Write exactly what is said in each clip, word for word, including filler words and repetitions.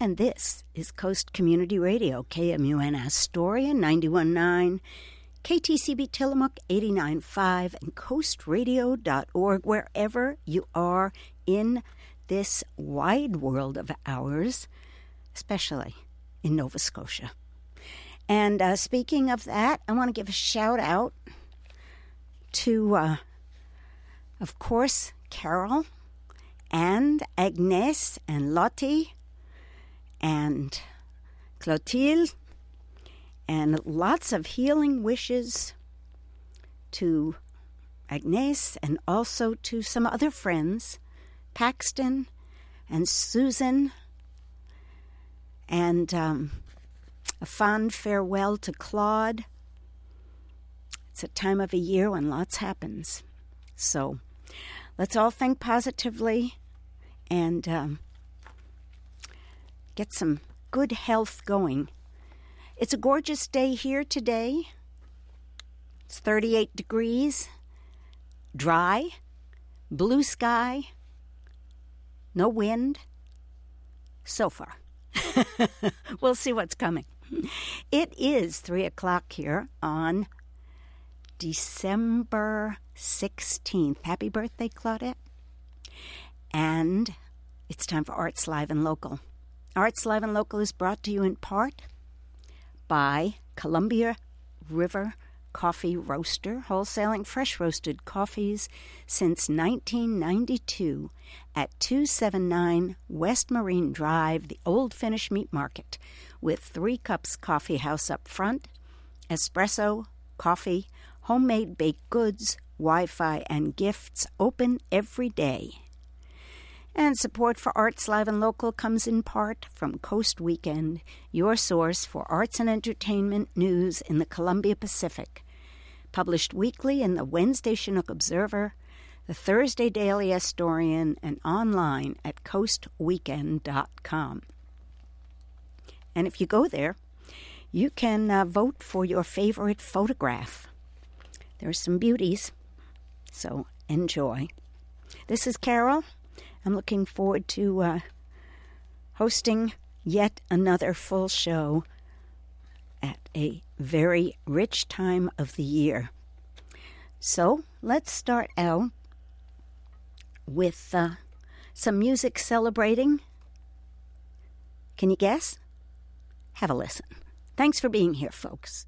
And this is Coast Community Radio, K M U N Astoria, ninety-one point nine, K T C B Tillamook, eighty-nine point five, and coast radio dot org, wherever you are in this wide world of ours, especially in Nova Scotia. And uh, speaking of that, I want to give a shout out to, uh, of course, Carol and Agnes and Lottie and Clotilde, and lots of healing wishes to Agnes and also to some other friends, Paxton and Susan, and um, a fond farewell to Claude. It's a time of a year when lots happens. So let's all think positively and um, get some good health going. It's a gorgeous day here today. It's thirty-eight degrees, dry, blue sky, no wind, so far. We'll see what's coming. It is three o'clock here on December sixteenth. Happy birthday, Claudette. And it's time for Arts Live and Local. Arts Live and Local is brought to you in part by Columbia River Coffee Roaster, wholesaling fresh roasted coffees since nineteen ninety-two at two seventy-nine West Marine Drive, the Old Finnish Meat Market, with Three Cups Coffee House up front, espresso, coffee, homemade baked goods, Wi-Fi, and gifts open every day. And support for Arts Live and Local comes in part from Coast Weekend, your source for arts and entertainment news in the Columbia Pacific. Published weekly in the Wednesday Chinook Observer, the Thursday Daily Astorian, and online at coast weekend dot com. And if you go there, you can uh, vote for your favorite photograph. There are some beauties, so enjoy. This is Carol. I'm looking forward to uh, hosting yet another full show at a very rich time of the year. So let's start out with uh, some music celebrating. Can you guess? Have a listen. Thanks for being here, folks.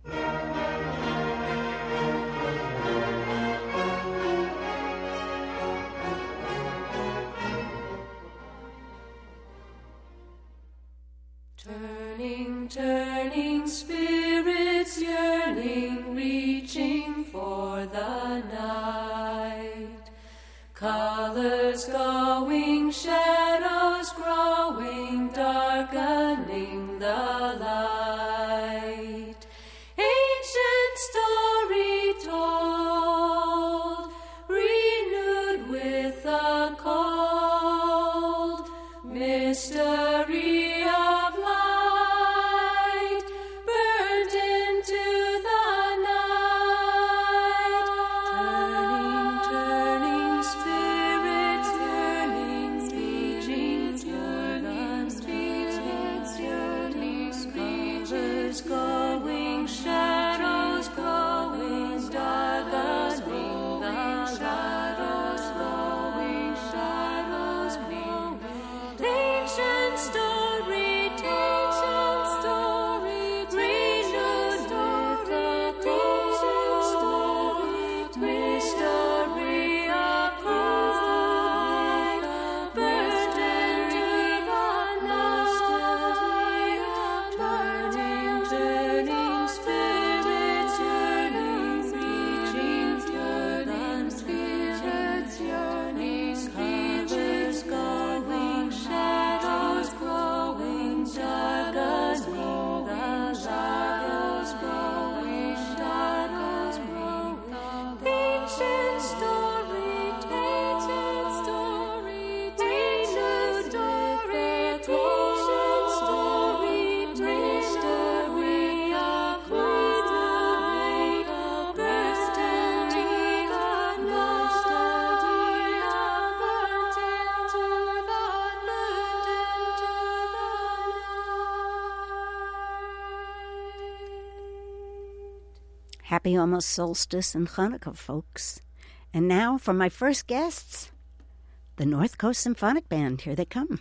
Turning, turning, spirits yearning, reaching for the night. Colors going, shadows growing, darkening the light. Ancient story told, renewed with a cold mystery. Story Happy almost solstice and Hanukkah, folks. And now for my first guests, the North Coast Symphonic Band. Here they come.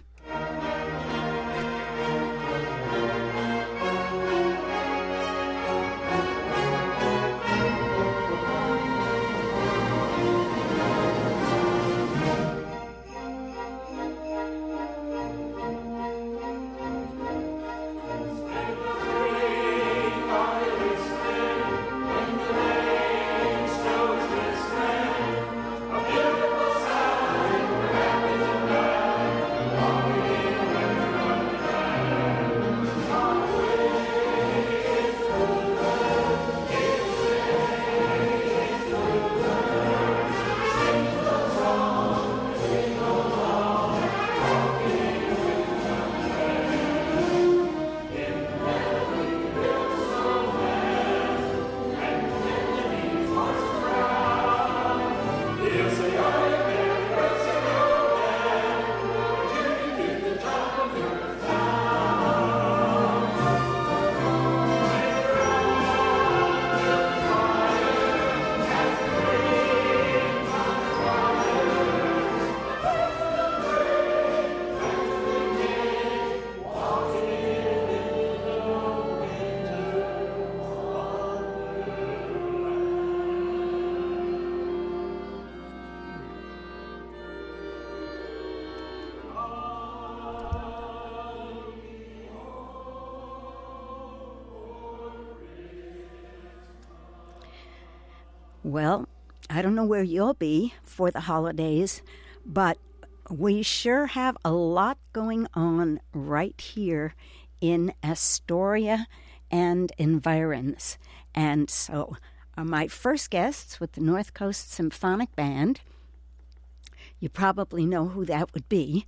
Well, I don't know where you'll be for the holidays, but we sure have a lot going on right here in Astoria and environs. And so uh, my first guests with the North Coast Symphonic Band, you probably know who that would be.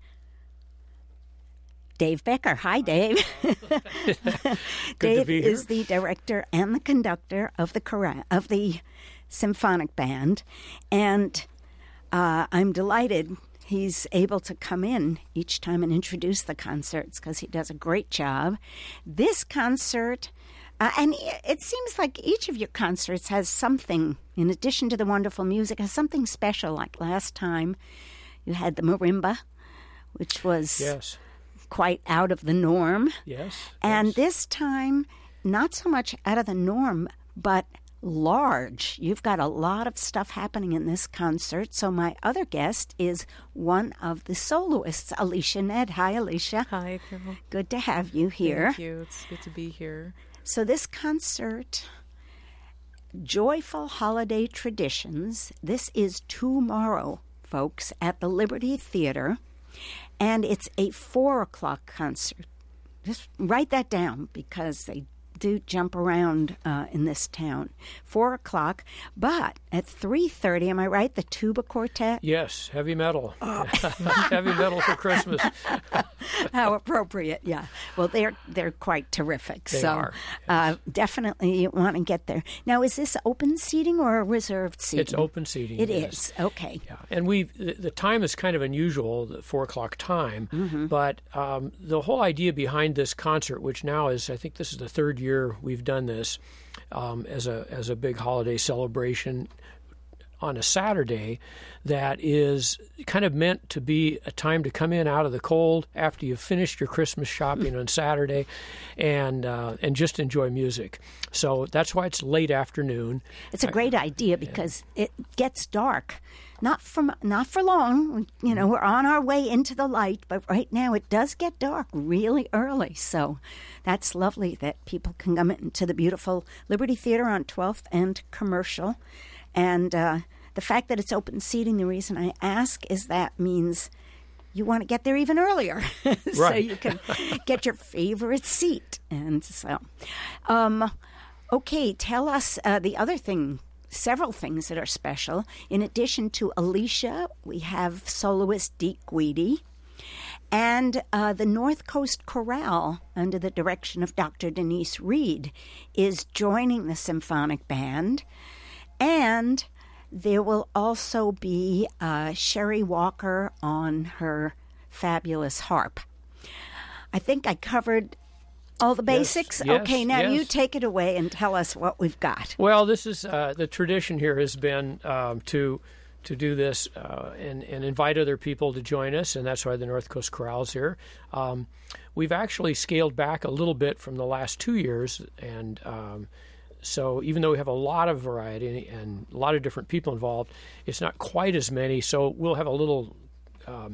Dave Becker. Hi, Dave. Dave is the director and the conductor of the chora- of the Symphonic Band, and uh, I'm delighted he's able to come in each time and introduce the concerts because he does a great job. This concert, uh, and it seems like each of your concerts has something, in addition to the wonderful music, has something special. Like last time, you had the marimba, which was yes. quite out of the norm. Yes. And yes. this time, not so much out of the norm, but large. You've got a lot of stuff happening in this concert. So my other guest is one of the soloists, Alicia Ned. Hi, Alicia. Hi, Carol. Good to have you here. Thank you. It's good to be here. So this concert, Joyful Holiday Traditions, this is tomorrow, folks, at the Liberty Theater, and it's a four o'clock concert. Just write that down because they do jump around uh, in this town. Four o'clock, but at three thirty, am I right? The tuba quartet. Yes, heavy metal. Oh. Heavy metal for Christmas. How appropriate! Yeah. Well, they're they're quite terrific. They so are. Yes. uh, definitely you want to get there. Now, is this open seating or reserved seating? It's open seating. It yes. is. Okay. Yeah, and we the, the time is kind of unusual, the four o'clock time. Mm-hmm. But um, the whole idea behind this concert, which now is, I think this is the third year we've done this um, as a as a big holiday celebration on a Saturday, that is kind of meant to be a time to come in out of the cold after you've finished your Christmas shopping on Saturday, and uh, and just enjoy music. So that's why it's late afternoon. It's a great idea because yeah. it gets dark. Not for, not for long. You know, we're on our way into the light, but right now it does get dark really early. So that's lovely that people can come into the beautiful Liberty Theater on twelfth and Commercial. And uh, the fact that it's open seating, the reason I ask is that means you want to get there even earlier so right. you can get your favorite seat. And so, um, okay, tell us uh, the other thing. Several things that are special. In addition to Alicia, we have soloist Deke Guidi, and uh, the North Coast Chorale, under the direction of Doctor Denise Reed, is joining the symphonic band. And there will also be uh, Sherry Walker on her fabulous harp. I think I covered All the basics? Yes, okay, now yes. you take it away and tell us what we've got. Well, this is uh, the tradition here has been um, to to do this uh, and, and invite other people to join us, and that's why the North Coast Chorale's here. Um, we've actually scaled back a little bit from the last two years, and um, so even though we have a lot of variety and a lot of different people involved, it's not quite as many, so we'll have a little um,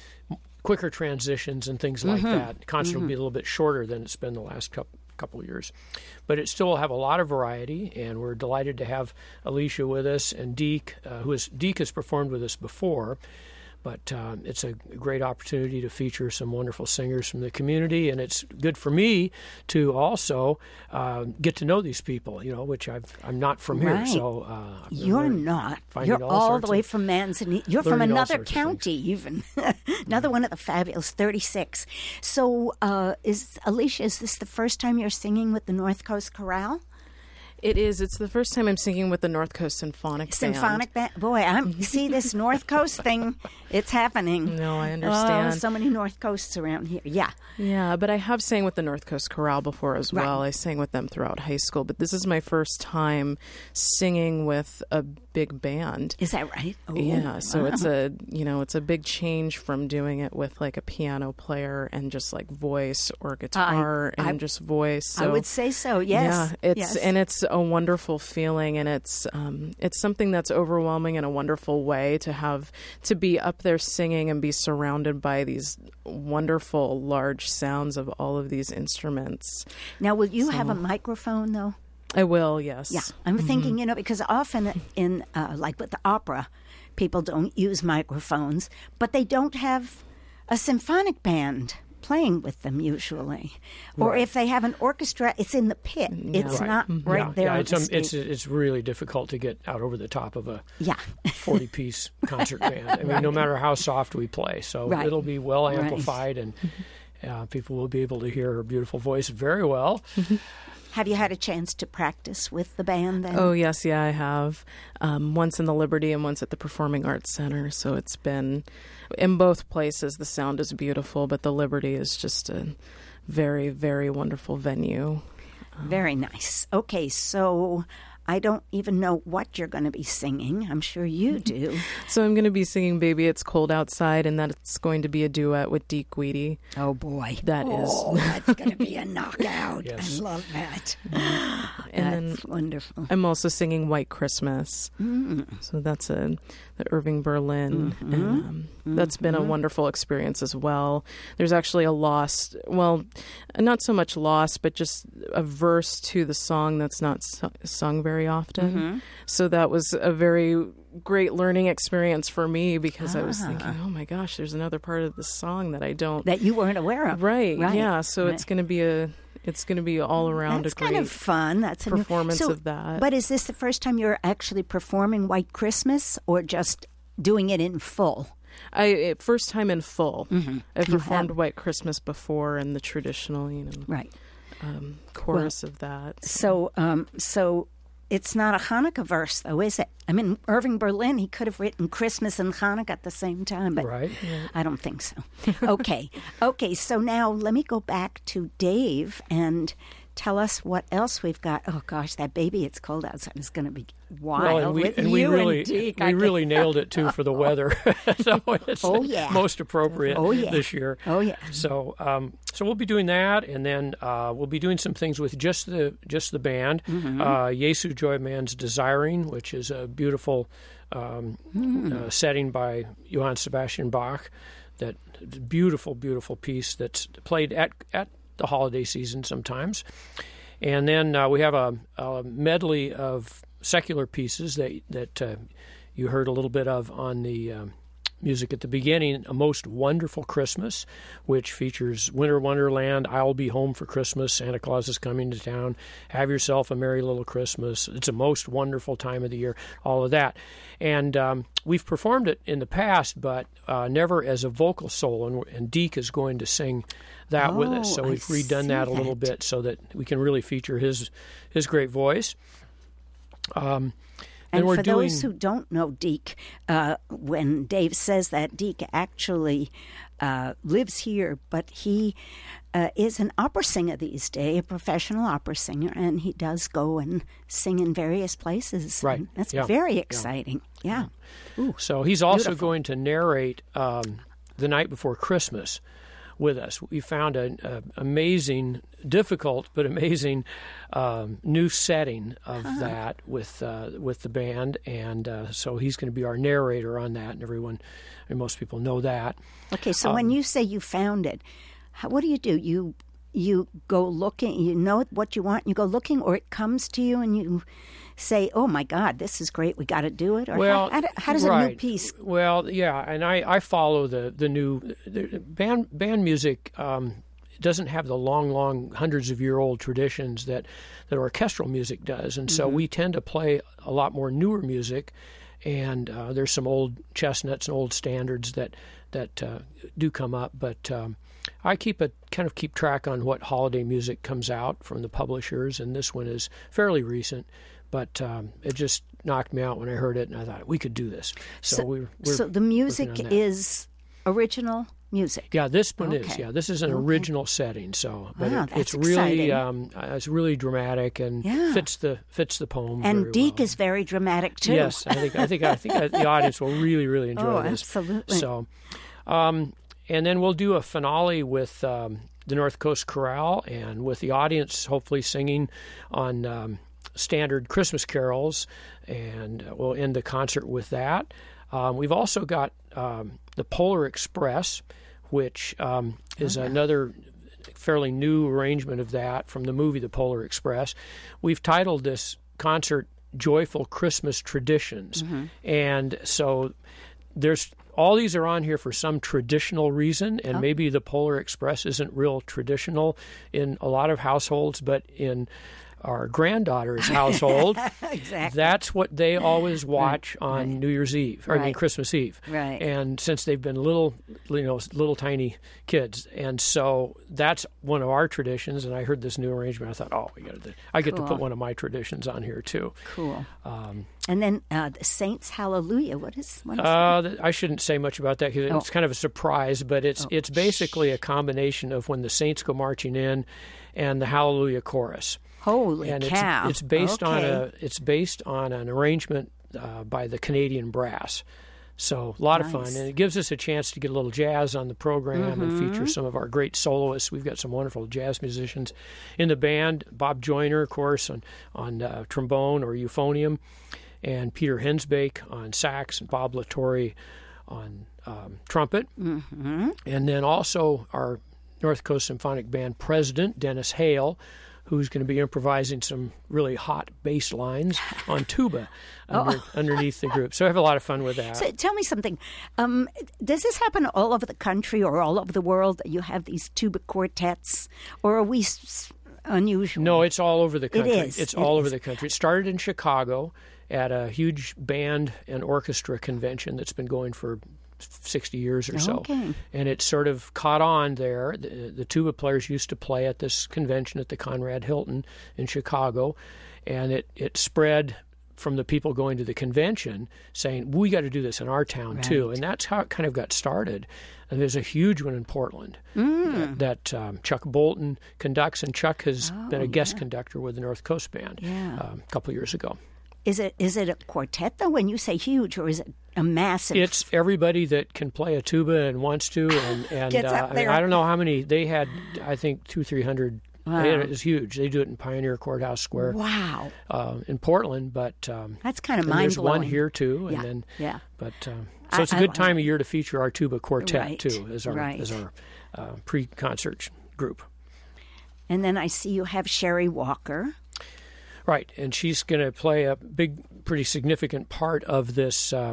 quicker transitions and things like Mm-hmm. that. The concert will be a little bit shorter than it's been the last couple couple of years, but it still will have a lot of variety, and we're delighted to have Alicia with us and Deke, uh, who is Deke has performed with us before, but um, it's a great opportunity to feature some wonderful singers from the community, and it's good for me to also uh, get to know these people, you know, which I've, I'm not from here, Right. so uh, I'm You're learning- not. finding You're all all, sorts the way of- from Manzanita. You're from learning all another sorts of county, even. Another one of the fabulous thirty-six. So, uh, is Alicia, is this the first time you're singing with the North Coast Chorale? It is. It's the first time I'm singing with the North Coast Symphonic Band. Symphonic band. Boy, I'm see this North Coast thing. It's happening. No, I Oh, understand. so many North Coasts around here. Yeah. Yeah, but I have sang with the North Coast Chorale before as Right. well. I sang with them throughout high school, but this is my first time singing with a big band. Is that right? Oh, Yeah, so wow. it's a you know it's a big change from doing it with like a piano player and just like voice or guitar I- and just voice. I So, would say so. Yes. yeah, it's yes. and it's a wonderful feeling, and it's um, it's something that's overwhelming in a wonderful way to have to be up there singing and be surrounded by these wonderful large sounds of all of these instruments. Now, will you have a microphone though? I will, yes. Yeah, I'm thinking, you know, because often in, uh, like with the opera, people don't use microphones, but they don't have a symphonic band playing with them usually. Or Right. if they have an orchestra, it's in the pit. It's Right. not right yeah, there yeah, on it's, the um, stage. it's it's really difficult to get out over the top of a yeah. forty-piece concert band. I mean, no matter how soft we play, so Right. it'll be well Right. amplified, and uh, people will be able to hear her beautiful voice very well. Have you had a chance to practice with the band then? Oh, yes, yeah, I have. Um, once in the Liberty and once at the Performing Arts Center. So it's been, in both places, the sound is beautiful, but the Liberty is just a very, very wonderful venue. Very nice. Okay, so I don't even know what you're going to be singing. I'm sure you do. So I'm going to be singing Baby It's Cold Outside, and that's going to be a duet with Deke Guidi. Oh, boy. That is. Oh, that's going to be a knockout. Yes. I love that. And That's wonderful. I'm also singing White Christmas. Mm. So that's a the Irving Berlin, Mm-hmm. and um, that's been a wonderful experience as well. There's actually a lost, well, not so much lost, but just a verse to the song that's not su- sung very often. Mm-hmm. So that was a very great learning experience for me because I was Ah. thinking, oh my gosh, there's another part of the song that I don't. That you weren't aware of. Right, Right. yeah. So it's Right. going to be a, it's going to be all around That's a great kind of fun. That's a new- performance so, of that. But is this the first time you're actually performing White Christmas or just doing it in full? I it, first time in full. Mm-hmm. I've You performed have. White Christmas before in the traditional, you know, Right. um, chorus of that. So, um, so it's not a Hanukkah verse, though, is it? I mean, Irving Berlin, he could have written Christmas and Hanukkah at the same time, but Right. I don't think so. Okay. Okay, so now let me go back to Dave and tell us what else we've got. Oh, gosh, that Baby It's Cold Outside is going to be wild Well, and we with and you we really and Deke. we I can- really nailed it too for the weather. So it's Oh, yeah. most appropriate Oh, yeah. this year. Oh, yeah. So um, so we'll be doing that, and then uh, we'll be doing some things with just the just the band. Mm-hmm. Uh, Jesu Joy Man's Desiring, which is a beautiful um, Mm. uh, setting by Johann Sebastian Bach. That beautiful, beautiful piece that's played at at the holiday season sometimes. And then uh, we have a, a medley of secular pieces that that uh, you heard a little bit of on the um, music at the beginning. A Most Wonderful Christmas, which features Winter Wonderland, I'll Be Home for Christmas, Santa Claus is Coming to Town, Have Yourself a Merry Little Christmas, It's a Most Wonderful Time of the Year, all of that. And um, we've performed it in the past, but uh, never as a vocal solo, and, and Deke is going to sing that with us. So Oh, I we've redone see that a little that. bit so that we can really feature his his great voice. Um, And we're for doing, those who don't know Deke, uh, when Dave says that, Deke actually uh, lives here, but he uh, is an opera singer these days, a professional opera singer, and he does go and sing in various places. Right. And that's Yeah. very exciting. Yeah. yeah. Ooh, so he's also beautiful. going to narrate um, The Night Before Christmas with us. We found an amazing, difficult but amazing um, new setting of huh. that with uh, with the band, and uh, so he's going to be our narrator on that, and everyone, and most people know that. Okay, so um, when you say you found it, how, what do you do? You you go looking, you know what you want, you go looking, or it comes to you and you say, oh my God, this is great, we got to do it? Or well, how, how, how does right. a new piece? Well, yeah, and I, I follow the, the new the band band music. Um, doesn't have the long, long, hundreds of year old traditions that, that orchestral music does, and so mm-hmm. we tend to play a lot more newer music, and uh, there's some old chestnuts and old standards that that uh, do come up, but um, I keep a kind of keep track on what holiday music comes out from the publishers, and this one is fairly recent. But um, it just knocked me out when I heard it, and I thought we could do this. So, so, we, we're so the music is original music. Yeah, this one okay. is. Yeah, this is an okay. original setting. So, but wow, it, that's it's really exciting. um, it's really dramatic and yeah. fits the fits the poem. And very Deke well. is very dramatic too. Yes, I think I think I think the audience will really really enjoy oh, this. Absolutely. So, um, and then we'll do a finale with um, the North Coast Chorale, and with the audience hopefully singing on. Um, standard Christmas carols, and we'll end the concert with that. Um, we've also got um, the Polar Express, which um, is okay. another fairly new arrangement of that from the movie The Polar Express. We've titled this concert Joyful Christmas Traditions, mm-hmm. and so there's all these are on here for some traditional reason, and oh. maybe the Polar Express isn't real traditional in a lot of households, but in our granddaughter's household, exactly. that's what they always watch right. on right. New Year's Eve, or right. I mean Christmas Eve. Right. And since they've been little, you know, little tiny kids, and so that's one of our traditions. And I heard this new arrangement, I thought, oh, we got to. I get cool. to put one of my traditions on here too. Cool. Um, and then uh, the Saints Hallelujah. What is? What is uh, that? I shouldn't say much about that because oh. it's kind of a surprise. But it's oh. it's basically a combination of when the saints go marching in, and the Hallelujah chorus. Holy and cow! It's, it's based okay. on a it's based on an arrangement uh, by the Canadian Brass. So a lot nice. of fun, and it gives us a chance to get a little jazz on the program mm-hmm. and feature some of our great soloists. We've got some wonderful jazz musicians in the band. Bob Joyner, of course, on on uh, trombone or euphonium, and Peter Hensbake on sax, and Bob Latore on um, trumpet, mm-hmm. and then also our North Coast Symphonic Band president, Dennis Hale, who's going to be improvising some really hot bass lines on tuba under, oh. underneath the group. So I have a lot of fun with that. So tell me something. Um, does this happen all over the country or all over the world that you have these tuba quartets, or are we s- unusual? No, it's all over the country. It is. It's it all is. over the country. It started in Chicago at a huge band and orchestra convention that's been going for sixty years or so. Okay. And it sort of caught on there. The, the tuba players used to play at this convention at the Conrad Hilton in Chicago, and it, it spread from the people going to the convention saying, we got to do this in our town right. too. And that's how it kind of got started. And there's a huge one in Portland mm. that, that um, Chuck Bolton conducts, and Chuck has oh, been a guest yeah. conductor with the North Coast Band yeah. um, a couple of years ago. Is it is it a quartet, though, when you say huge, or is it a massive? It's everybody that can play a tuba and wants to, and, and Gets uh, up I, there. mean, I don't know how many, they had, I think, two, three hundred. Wow. It was huge. They do it in Pioneer Courthouse Square Wow. uh, in Portland, but um, That's kind of and there's mind-blowing. one here, too. And Yeah, then, yeah. But, um, so it's a I- good I- time of year to feature our tuba quartet, Right, too, as our, right. as our uh, pre-concert group. And then I see you have Sherry Walker. Right, and she's going to play a big, pretty significant part of this, uh,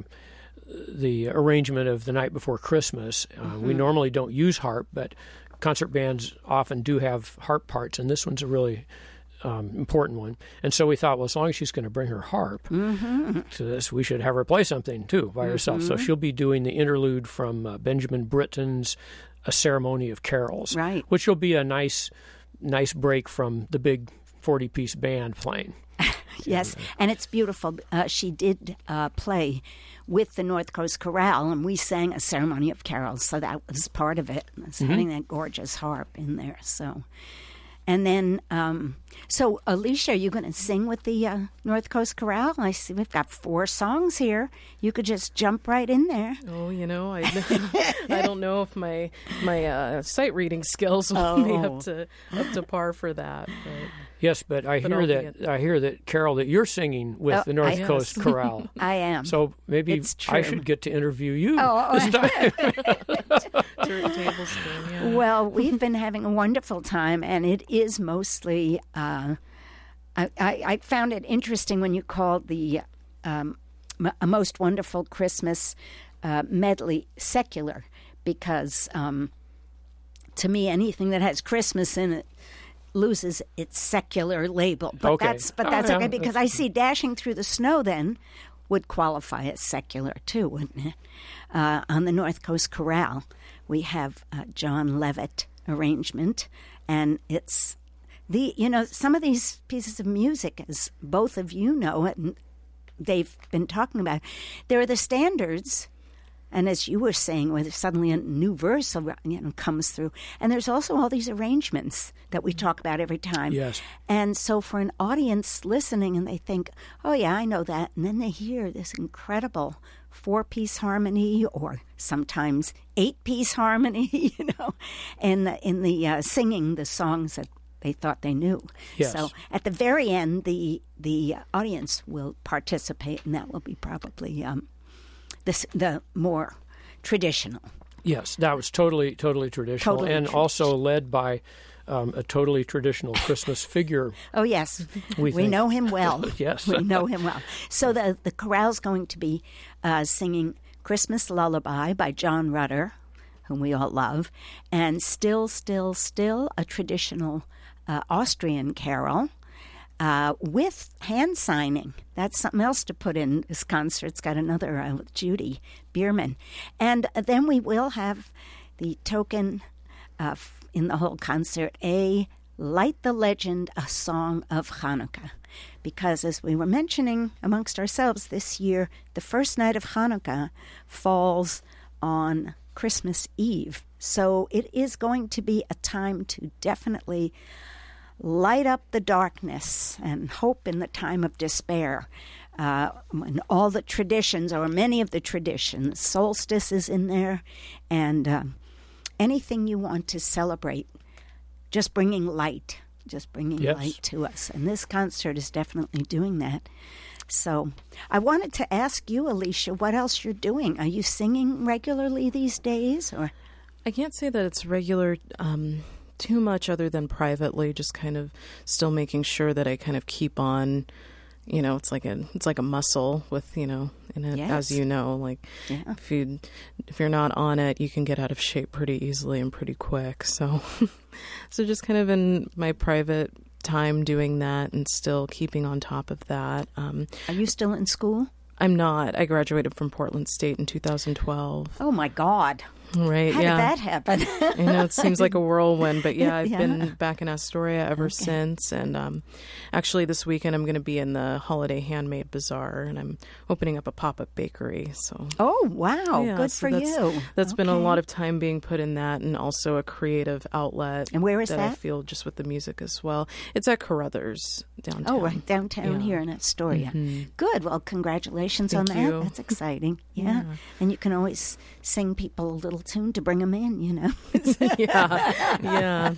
the arrangement of The Night Before Christmas. Uh, Mm-hmm. We normally don't use harp, but concert bands often do have harp parts, and this one's a really um, important one. And so we thought, well, as long as she's going to bring her harp Mm-hmm. to this, we should have her play something, too, by herself. So she'll be doing the interlude from uh, Benjamin Britten's A Ceremony of Carols, Right. which will be a nice, nice break from the big forty-piece band playing. Yes, and it's beautiful. Uh, she did uh, play with the North Coast Chorale, and we sang a ceremony of carols, so that was part of it. It's mm-hmm. having that gorgeous harp in there. So, and then, um, so Alicia, are you going to sing with the uh, North Coast Chorale? I see we've got four songs here. You could just jump right in there. Oh, you know, I I don't know if my my uh, sight reading skills will oh. be up to up to par for that. But. Yes, but I But hear I'll that be I hear that Carol that you're singing with Oh, the North I- Coast Yes. Chorale. I am. So maybe It's I true. should get to interview you Oh, this time. Turn tablespoon, yeah. Well, we've been having a wonderful time, and it is mostly. Uh, I, I, I found it interesting when you called the um, M- a Most Wonderful Christmas uh, medley secular, because um, to me, anything that has Christmas in it loses its secular label. But Okay. that's but Oh, that's yeah, okay, because I see Dashing Through the Snow then would qualify as secular too, wouldn't it? Uh, on the North Coast Chorale, we have uh, John Levitt arrangement, and it's the you know some of these pieces of music, as both of you know, and they've been talking about, there are the standards. And as you were saying, where suddenly a new verse you know, comes through. And there's also all these arrangements that we talk about every time. Yes. And so for an audience listening, and they think, oh, yeah, I know that. And then they hear this incredible four-piece harmony, or sometimes eight-piece harmony, you know, in the, in the uh, singing the songs that they thought they knew. Yes. So at the very end, the, the audience will participate, and that will be probably... Um, The, the more traditional. Yes, that was totally, totally traditional, Totally and traditional. also led by um, a totally traditional Christmas figure. Oh, yes. We We, think. know him well. Yes. We know him well. So the, the chorale's going to be uh, singing Christmas Lullaby by John Rutter, whom we all love, and Still, Still, Still, a traditional uh, Austrian carol. Uh, with hand signing. That's something else to put in this concert. It's got another uh, with Judy Bierman. And uh, then we will have the token uh, f- in the whole concert, a Light the Legend, a Song of Hanukkah. Because as we were mentioning amongst ourselves this year, the first night of Hanukkah falls on Christmas Eve. So it is going to be a time to definitely light up the darkness and hope in the time of despair. Uh, when all the traditions, or many of the traditions, solstice is in there, and um, anything you want to celebrate, just bringing light, just bringing Yes. light to us. And this concert is definitely doing that. So I wanted to ask you, Alicia, what else you're doing? Are you singing regularly these days, or? I can't say that it's regular um, too much other than privately, just kind of still making sure that I kind of keep on, you know, it's like a it's like a muscle with, you know, in it, Yes. as you know, like Yeah. if you if you're not on it, you can get out of shape pretty easily and pretty quick. So so just kind of in my private time doing that and still keeping on top of that. Um, Are you still in school? I'm not. I graduated from Portland State in two thousand twelve. Oh, my God. Right, How yeah. did that happen? I know it seems like a whirlwind, but yeah, I've Yeah. been back in Astoria ever Okay. since. And um, actually, this weekend I'm going to be in the Holiday Handmade Bazaar, and I'm opening up a pop-up bakery. So Oh, wow. yeah, Good so for that's, you. That's been a Okay. lot of time being put in that, and also a creative outlet. And where is that? I that? feel just with the music as well. It's at Carruthers downtown. Oh, right downtown Yeah. here in Astoria. Mhm. Good. Well, congratulations Thank on that. you. That's exciting. Yeah. Yeah. And you can always sing people a little tune to bring them in, you know. yeah, yeah.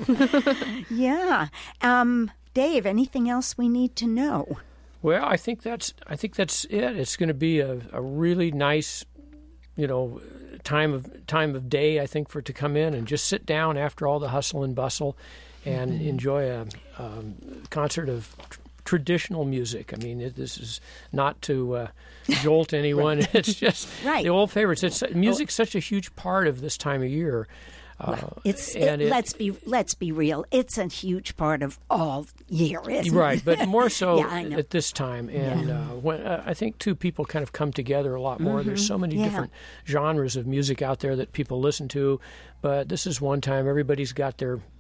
Yeah. Um, Dave, anything else we need to know? Well, I think that's I think that's it. It's going to be a, a really nice, you know, time of time of day. I think for to come in and just sit down after all the hustle and bustle, and Mm-hmm. enjoy a um, concert of tr- traditional music. I mean, it, this is not to uh, jolt anyone. It's just Right. the old favorites. It's music's such a huge part of this time of year. Uh, It's and it, it- let's be let's be real. It's a huge part of all year, isn't Right, it? but more so Yeah, I know. at this time, and uh, when uh, I think too, people kind of come together a lot more. There's so many Yeah. different genres of music out there that people listen to, but this is one time everybody's got their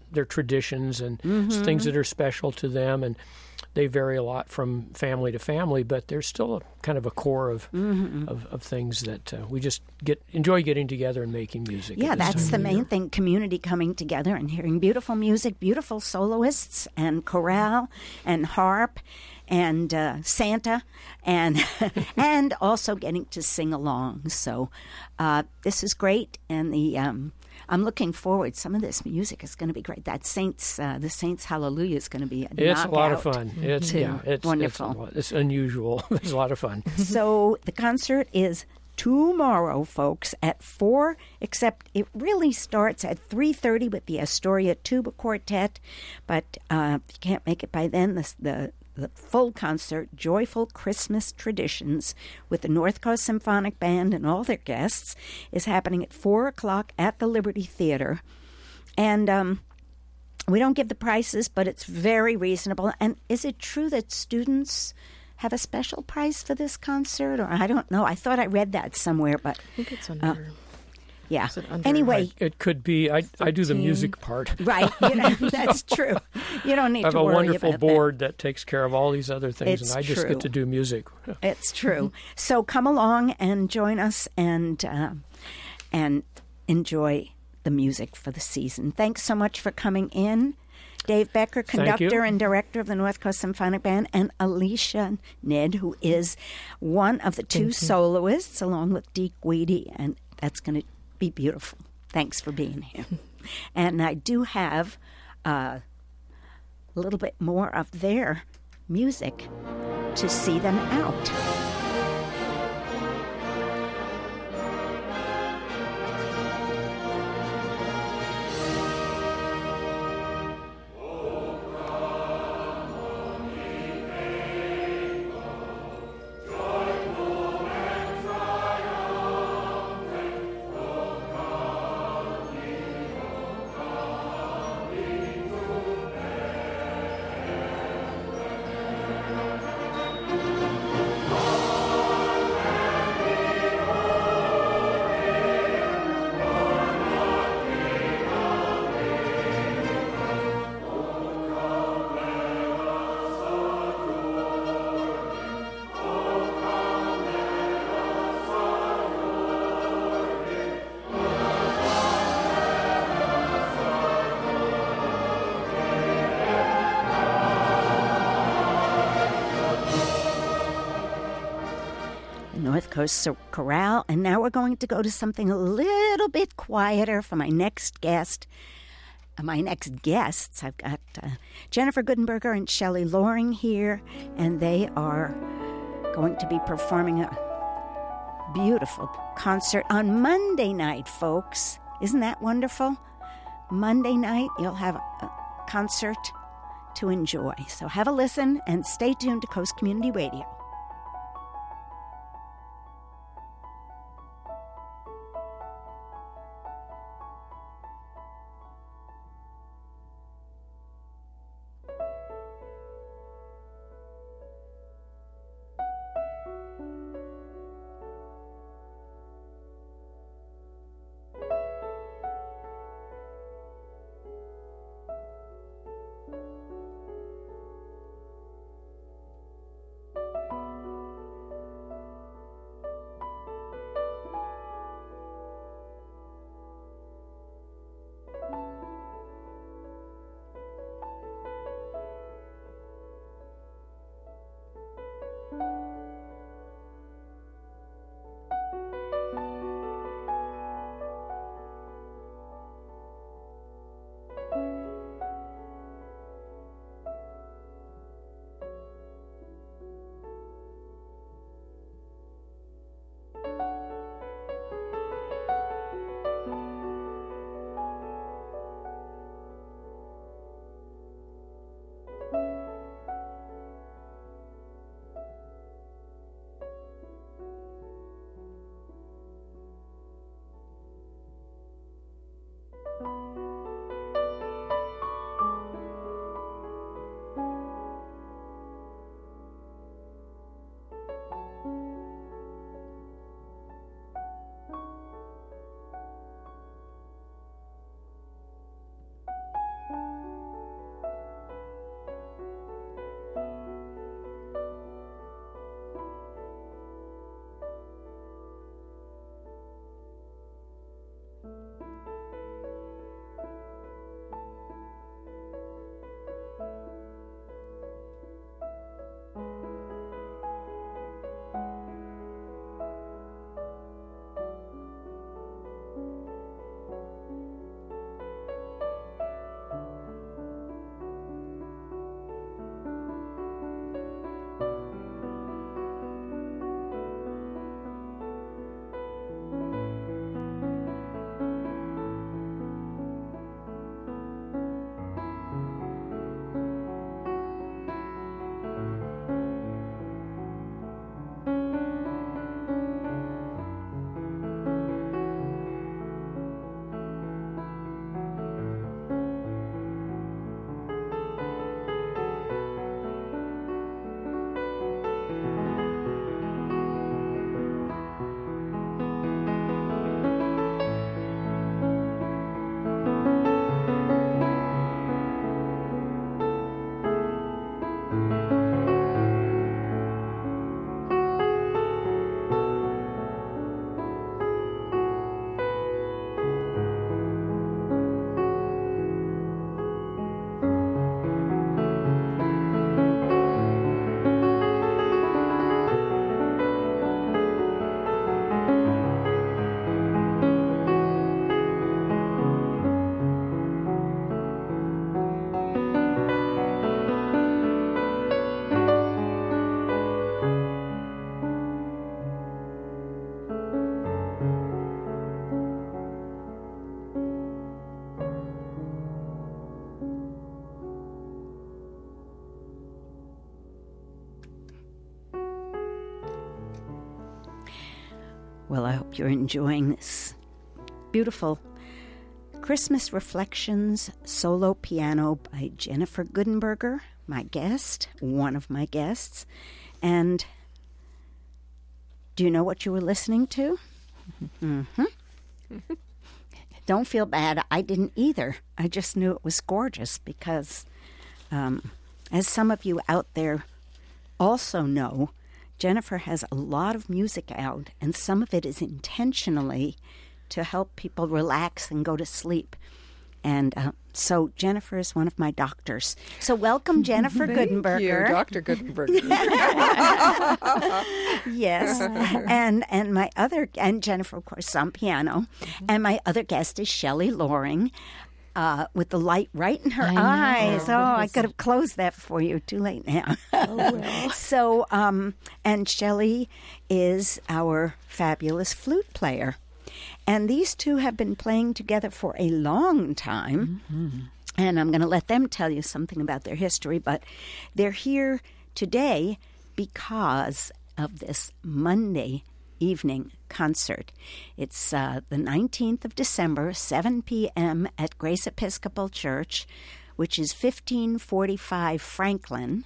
their traditions and Mm-hmm. things that are special to them, and they vary a lot from family to family, but there's still a kind of a core of Mm-hmm. of, of things that uh, we just get enjoy getting together and making music. Yeah, at this that's time the of main year. thing, community coming together and hearing beautiful music, beautiful soloists and chorale and harp and uh, Santa and and also getting to sing along. So uh, this is great, and the um, I'm looking forward. Some of this music is going to be great. That Saints, uh, the Saints Hallelujah is going to be a It's a lot of knockout. fun. It's too. yeah, it's Wonderful. It's, a lot- it's unusual. It's a lot of fun. So the concert is tomorrow, folks, at four, except it really starts at three thirty with the Astoria Tuba Quartet. But uh, if you can't make it by then, the, the, the full concert, Joyful Christmas Traditions, with the North Coast Symphonic Band and all their guests, is happening at four o'clock at the Liberty Theater. And um, we don't give the prices, but it's very reasonable. And is it true that students have a special price for this concert? Or I don't know. I thought I read that somewhere, but I think it's under. yeah. Is it under- Anyway, It could be. I I do the thirteen. music part. right. You know, that's true. You don't need I have to a worry wonderful about board that. takes care of all these other things, It's and I just true. get to do music. that. It's true. So come along and join us and uh, and enjoy the music for the season. Thanks so much for coming in. Dave Becker, Thank conductor you. and director of the North Coast Symphonic Band, and Alicia Ned, who is one of the two soloists, along with Deke Weedy, and that's going to be beautiful. Thanks for being here. And I do have uh, a little bit more of their music to see them out. North Coast Chorale, and now we're going to go to something a little bit quieter for my next guest. Uh, My next guests, I've got uh, Jennifer Goodenberger and Shelley Loring here, and they are going to be performing a beautiful concert on Monday night, folks. Isn't that wonderful? Monday night, you'll have a concert to enjoy. So have a listen and stay tuned to Coast Community Radio. Well, I hope you're enjoying this beautiful Christmas Reflections solo piano by Jennifer Goodenberger, my guest, one of my guests. And do you know what you were listening to? Mm-hmm. Don't feel bad. I didn't either. I just knew it was gorgeous because, um, as some of you out there also know, Jennifer has a lot of music out, and some of it is intentionally to help people relax and go to sleep. And uh, so Jennifer is one of my doctors. So welcome, Jennifer Thank Goodenberger. you, Doctor Goodenberger. Yes, and and my other and Jennifer, of course, on piano, mm-hmm. and my other guest is Shelley Loring, uh, with the light right in her I eyes. know. Oh, I could have closed that for you. Too late now. Oh, well. So, um, and Shelley is our fabulous flute player. And these two have been playing together for a long time. Mm-hmm. And I'm going to let them tell you something about their history. But they're here today because of this Monday evening concert. It's uh, the nineteenth of December, seven p.m. at Grace Episcopal Church, which is fifteen forty-five Franklin.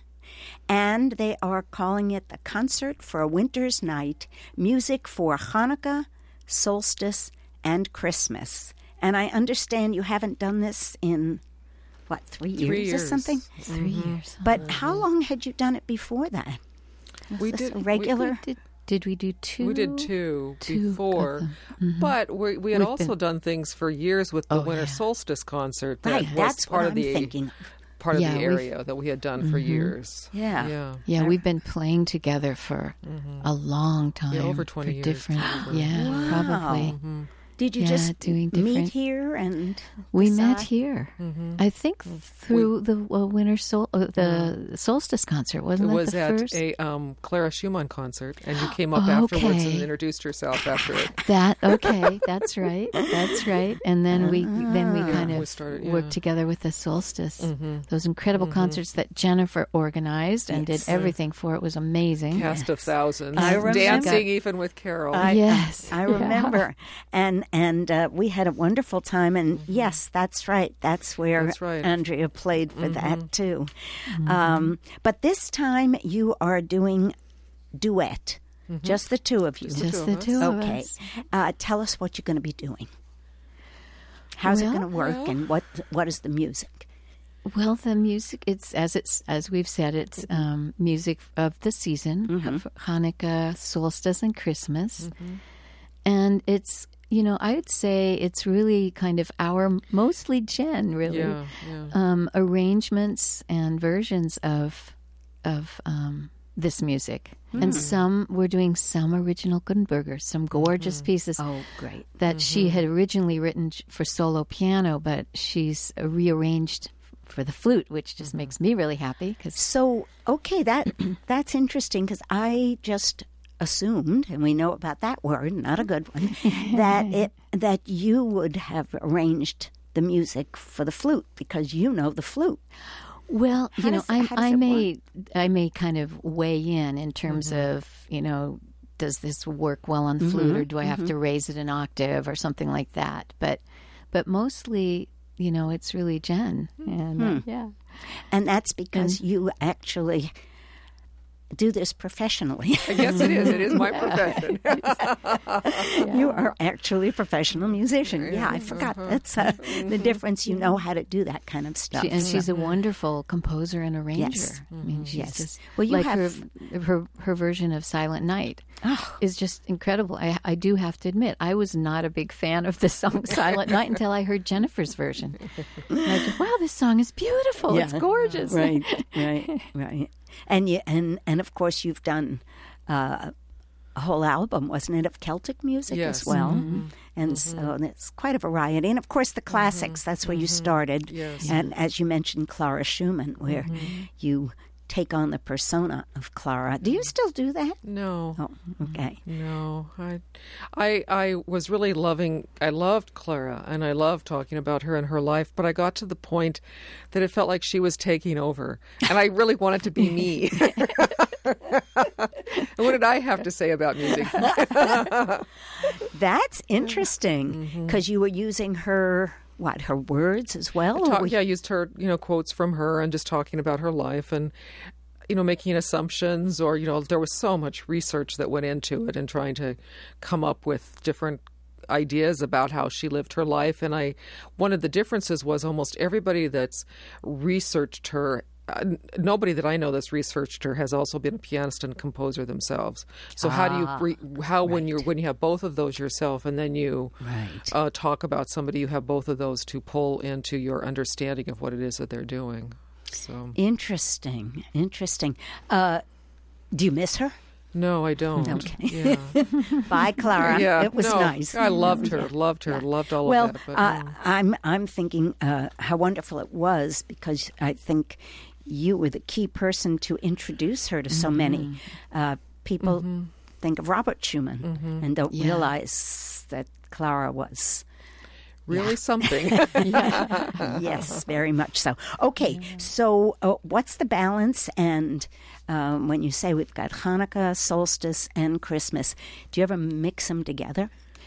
And they are calling it the Concert for a Winter's Night, Music for Hanukkah, Solstice, and Christmas. And I understand you haven't done this in, what, three years, Three years. or something? Three Mm-hmm. years. But how long had you done it before that? Was We this did- a we- regular? Did, did we do two? We did two, Two before, of them. Mhm. but we, we had We've also been- done things for years with the Oh, Winter yeah. Solstice concert. That Right, was that's part what of I'm the thinking. part Yeah, of the we've- area that we had done for years. Yeah. yeah. Yeah, we've been playing together for a long time. over twenty for years, different, probably. Yeah, Wow. probably. Did you Yeah, just doing meet different- here and We met decide? here. I think through the uh, winter sol- uh, the solstice concert, wasn't It that was the at first? a um, Clara Schumann concert, and you came up Oh, afterwards and okay. introduced yourself after it. That okay, that's right, that's right. And then we then we kind We of started, worked yeah. together with the solstice. Those incredible concerts that Jennifer organized and Yes. did everything for. It was amazing. Cast of thousands, I remember. dancing even with Carol. I, Yes, I yeah. remember, and and uh, we had a wonderful time. And yes, that's right. That's where That's right. Andrea played for that too. Um, but this time you are doing duet, just the two of you. Just of the us. two of Okay, us. uh, tell us what you're going to be doing. How's it Well, going to work, well- and what what is the music? Well, the music, it's as it's as we've said, it's um, music of the season, of Hanukkah, solstice, and Christmas, and it's you know I would say it's really kind of our mostly Jen really Yeah, yeah. um, arrangements and versions of of um, this music, and some we're doing some original Goodenberger, some gorgeous pieces Oh, great! that she had originally written for solo piano, but she's rearranged for the flute, which just makes me really happy because So, okay, that that's interesting because I just assumed, and we know about that word, not a good one, that it that you would have arranged the music for the flute because you know the flute. well, How you know, does- I how does I it may I may kind of weigh in in terms of you know, does this work well on flute or do I have to raise it an octave or something like that? But but mostly, you know, it's really Jen, and uh, yeah. And that's because you actually do this professionally. Yes, it is. It is my profession. You are actually a professional musician. Yeah, I forgot. That's uh, the difference. You know how to do that kind of stuff. She, and So- she's a wonderful composer and arranger. Yes. I mean, she's Yes. just Well, you like have- her, her her version of Silent Night Oh. is just incredible. I I do have to admit, I was not a big fan of the song Silent Night until I heard Jennifer's version. And I thought, wow, this song is beautiful. It's Yeah. gorgeous. Right, right, right. And you and and of course you've done uh, a whole album, wasn't it, of Celtic music Yes. as well? And so it's quite a variety. And of course the classics. That's where you started. Yes. And as you mentioned, Clara Schumann, where you take on the persona of Clara. Do you still do that? No. Oh, okay. No, I, I, I was really loving. I loved Clara, and I loved talking about her and her life. But I got to the point that it felt like she was taking over, and I really wanted to be me. what did I have to say about music? That's interesting because you were using her, what, her words as well? Talk, Or we- yeah, I used her, you know, quotes from her and just talking about her life and, you know, making assumptions, or, you know, there was so much research that went into it and trying to come up with different ideas about how she lived her life. And I, one of the differences was almost everybody that's researched her, uh, nobody that I know that's researched her has also been a pianist and composer themselves. So how do you, re, how when you when you have both of those yourself, and then you Right. uh, talk about somebody, you have both of those to pull into your understanding of what it is that they're doing. So Interesting, interesting. Uh, do you miss her? no, I don't. Okay. Yeah. Bye, Clara. Yeah, It was no, nice. I loved her, loved her, loved all Well, of that. But uh, no. I'm I'm thinking uh, how wonderful it was, because I think you were the key person to introduce her to so many uh, people. Think of Robert Schumann and don't Yeah. realize that Clara was. Really something. Yes, very much so. Okay, so uh, what's the balance? And um, when you say we've got Hanukkah, solstice, and Christmas, do you ever mix them together?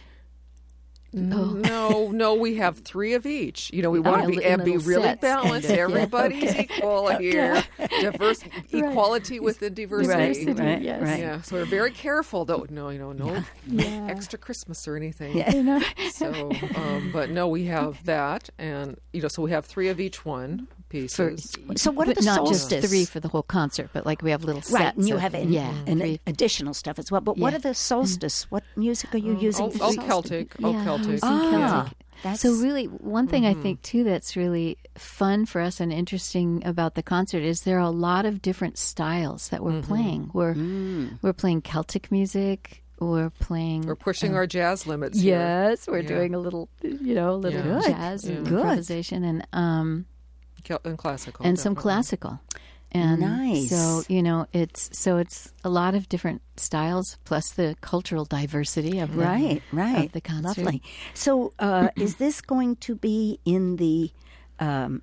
No, no, we have three of each. You know, we want Oh, to be, in uh, be little really sets, balanced. kind of. Yeah. Everybody's equal here. Diverse, equality within diversity. Right, right, yes. right. Yeah, so we're very careful, though. No, you know, no Yeah. extra Christmas or anything. You know? So, um, but no, we have that, and you know, so we have three of each one pieces. So what are But the not solstice? just three for the whole concert, but like we have little sets. Right, and you of- have an, yeah, an three. additional stuff as well. But what Yeah. are the solstice? What music are you using all, for all solstice? Celtic, all Yeah, Celtic. using Ah, Celtic. that's So really, one thing I think too that's really fun for us and interesting about the concert is there are a lot of different styles that we're playing. We're we're playing Celtic music. We're playing. We're pushing our jazz limits here. Yes, we're Yeah. doing a little, you know, a little Yeah. Good. jazz Yeah. and Good. improvisation and um Cal- and classical. and some definitely. classical. And Nice. so, you know, it's so it's a lot of different styles plus the cultural diversity of the, Right, right. of the concert. Lovely. So, uh, is this going to be in the um,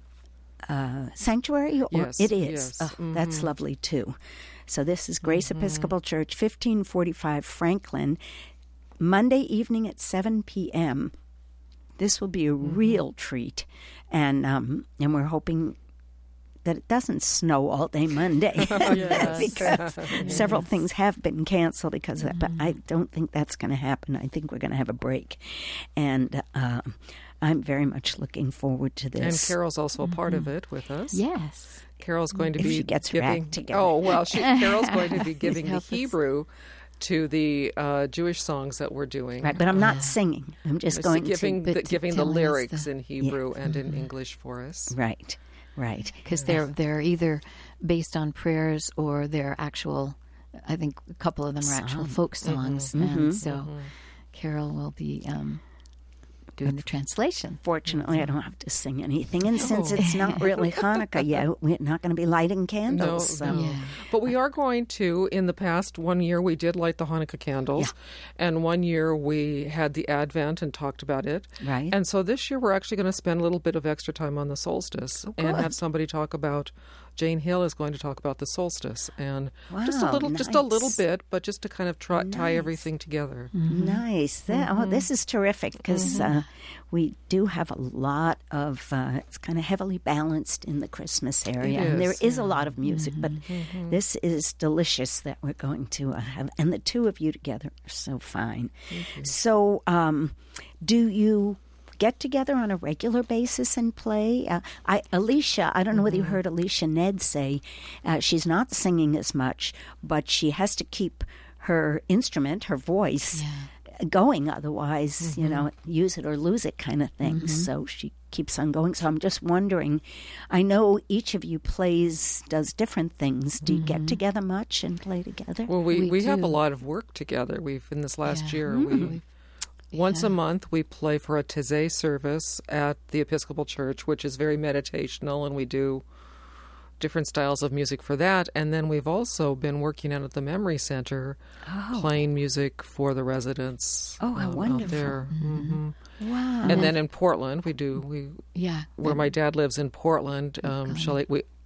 uh, sanctuary? Or Yes, it is. yes. Oh, That's lovely too. So, this is Grace Episcopal Church, fifteen forty-five Franklin, Monday evening at seven p.m. This will be a real treat, and um, and we're hoping that it doesn't snow all day Monday because several things have been canceled because of that. But I don't think that's going to happen. I think we're going to have a break, and uh, I'm very much looking forward to And this. Carol's also a part of it with us. Yes. Carol's going to If be she gets her giving. act together. Oh well, she, Carol's going to be giving the Help us. Hebrew to the uh, Jewish songs that we're doing. Right, but I'm not singing. I'm just It's going giving to. the, But giving the telling us lyrics the- in Hebrew and in English for us. Right, right. Because they're they're either based on prayers or they're actual. I think a couple of them are actual folk songs, and so Carol will be um, doing the translation. Fortunately, I don't have to sing anything, and since it's not really Hanukkah yet, we're not going to be lighting No, candles. so. no. Yeah. But we are going to, in the past one year, we did light the Hanukkah candles. And one year we had the Advent and talked about it. Right. And so this year we're actually going to spend a little bit of extra time on the solstice and have somebody talk about, Jane Hill is going to talk about the solstice. And just a Wow, little, just a little nice. bit, but just to kind of try, tie everything together. Nice. That, Oh, this is terrific because uh, we do have a lot of. Uh, it's kind of heavily balanced in the Christmas area, It and there is, is a lot of music. But this is delicious that we're going to uh, have, and the two of you together are so fine. So, um, do you get together on a regular basis and play? Uh, I, Alicia, I don't know whether you heard Alicia Ned say uh, she's not singing as much, but she has to keep her instrument, her voice, going. Otherwise, you know, use it or lose it kind of thing. So she keeps on going. So I'm just wondering, I know each of you plays, does different things. Do you get together much and play together? Well, we, we, We have a do. lot of work together. We've, in this last Yeah. year, we once a month we play for a Taizé service at the Episcopal Church, which is very meditational, and we do different styles of music for that. And then we've also been working out at the Memory Center, playing music for the residents. Oh, how um, wonderful. Out there. hmm Wow. And then in Portland, we do we Yeah. where my dad lives in Portland. Um, Shelley, we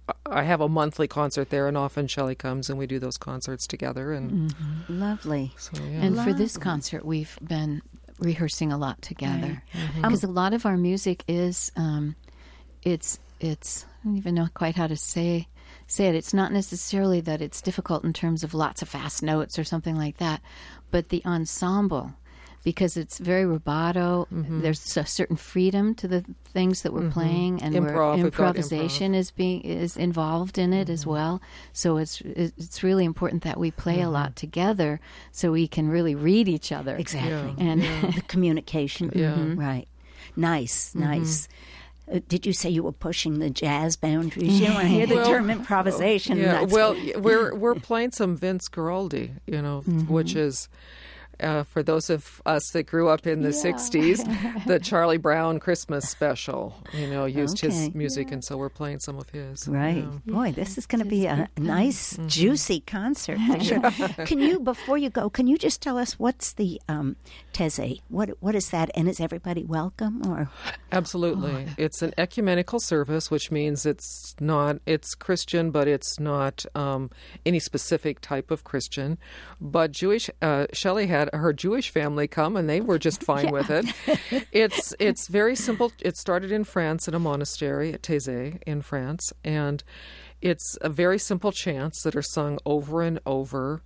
I have a monthly concert there, and often Shelley comes and we do those concerts together. And mm-hmm. Lovely. So, yeah. And Lovely. for this concert, we've been rehearsing a lot together Right. because right. mm-hmm. a lot of our music is um, it's it's I don't even know quite how to say say it. It's not necessarily that it's difficult in terms of lots of fast notes or something like that, but the ensemble. Because it's very rubato, mm-hmm. there's a certain freedom to the things that we're mm-hmm. playing, and improv, we're, improvisation improv. is being is involved in it mm-hmm. as well. So it's it's really important that we play mm-hmm. a lot together, so we can really read each other. Exactly, yeah. and yeah. the communication. Yeah. Mm-hmm. Right. Nice, mm-hmm. nice. Uh, did you say you were pushing the jazz boundaries? You don't want to hear the well, term improvisation. Yeah. That's Well, what... we're we're playing some Vince Guaraldi, you know, mm-hmm. which is. Uh, for those of us that grew up in the yeah. sixties, the Charlie Brown Christmas special, you know, used okay. his music, yeah. and so we're playing some of his. Right. You know. Boy, this is going to be a nice, mm-hmm. juicy concert for sure. Can you, before you go, can you just tell us what's the um, Taizé? What What is that? And is everybody welcome? Or Absolutely. Oh. It's an ecumenical service, which means it's not, it's Christian, but it's not um, any specific type of Christian. But Jewish, uh, Shelley had her Jewish family come, and they were just fine yeah. with it. It's it's very simple. It started in France in a monastery at Taizé in France, and it's a very simple chants that are sung over and over,